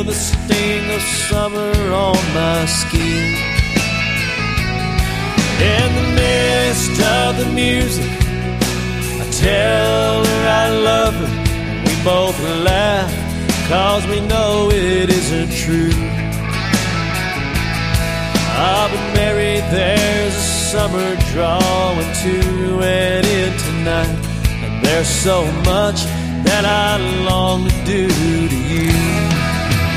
the sting of summer on my skin. In the midst of the music, I tell her I love her. We both laugh, 'cause we know it isn't true. I've been married, there's a summer drawing to an end tonight, and there's so much that I long to do to you.